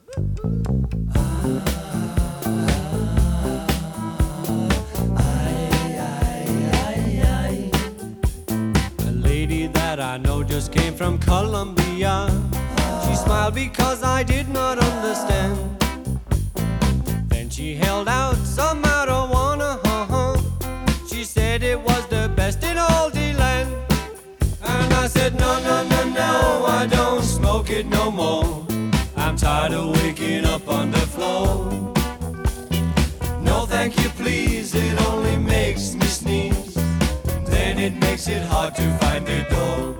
A lady that I know just came from Colombia. She smiled because I did not understand. Then she held out some marijuana. She said it was the best in all the land. And I said, no, no, no, no, I don't smoke it no more. I'm tired of waking up on the floor. No, thank you, please, it only makes me sneeze. Then it makes it hard to find the door.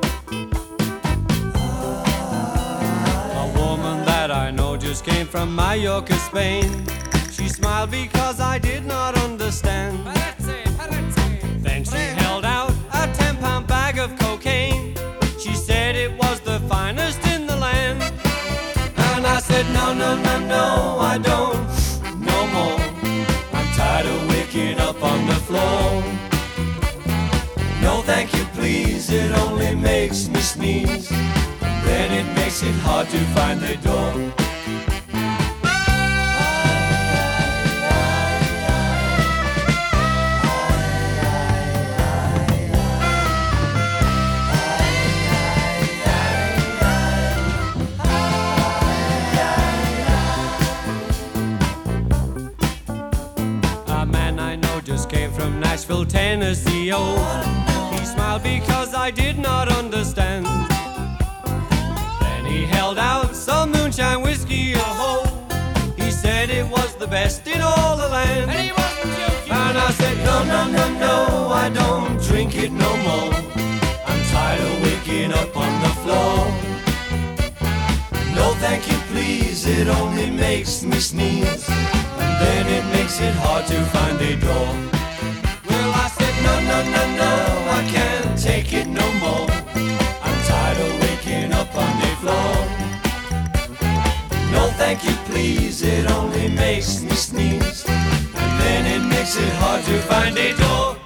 A woman that I know just came from Mallorca, Spain. She smiled because I did not understand. Then she held out a 10-pound bag of cocaine. She said it was the finest in the land. And I said, no, no, no, no, I don't, no more. I'm tired of waking up on the floor. No, thank you, please, it only makes me sneeze. Then it makes it hard to find the door. Just came from Nashville, Tennessee, oh. He smiled because I did not understand. Then he held out some moonshine whiskey, oh. He said it was the best in all the land. And he wasn't joking. And I said, no, no, no, no, I don't drink it no more. I'm tired of waking up on the floor. No, thank you, please, it only makes me sneeze. Then it makes it hard to find a door. Well, I said, no, no, no, no, I can't take it no more. I'm tired of waking up on the floor. No, thank you, please, it only makes me sneeze. And then it makes it hard to find a door.